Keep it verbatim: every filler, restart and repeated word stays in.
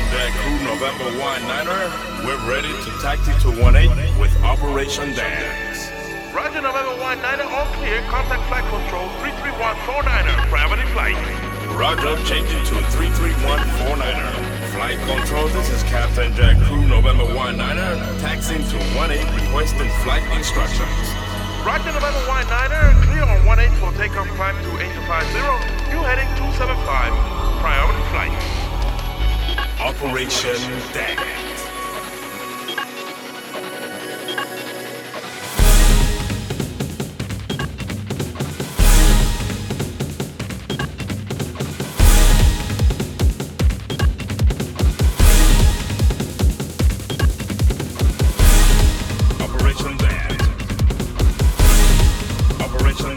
Jack Crew, November one niner. We're ready to taxi to one eight with Operation Dance. Roger, November one niner, all clear. Contact flight control three three one four niner. Gravity flight. Roger, changing to three three one four niner. Flight control, this is Captain Jack Crew, November one niner. Taxiing to one eight, requesting flight instructions. Roger, November one niner, clear on one eight for takeoff climb to eight two five zero. You heading two seven five. Priority flight. Operation Dance.